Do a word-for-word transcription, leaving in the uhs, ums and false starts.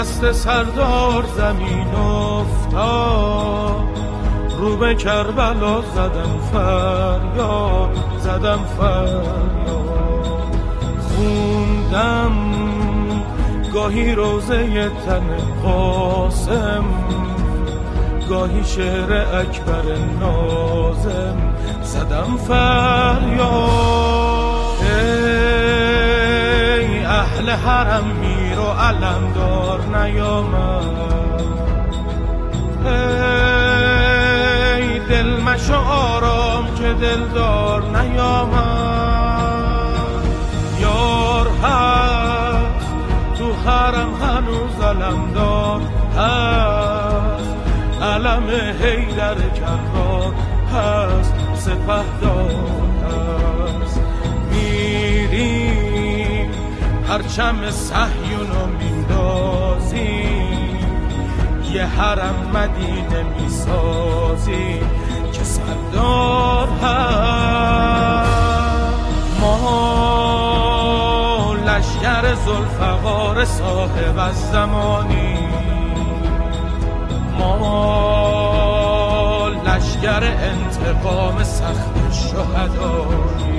دست سردار زمین افتاد، رو به کربلا زدم فریاد، زدم فریاد. خوندم گاهی روزه تن قاسم، گاهی شعر اکبر ناظم، زدم فریاد. ای اهل حرم میر و علمدار نیامد، ای دل مشو آرام که دلدار نیامد. یار هست تو حرم هنوز علمدار هست، علم حیدر کرار هست، سپهدار هست. میریم پرچم صهیونو میندازیم، یه حرم مدینه میسازیم که سردار هست. ما لشکر ذوالفقار صاحب از زمانی، ما لشکر انتقام سخت شهدایی.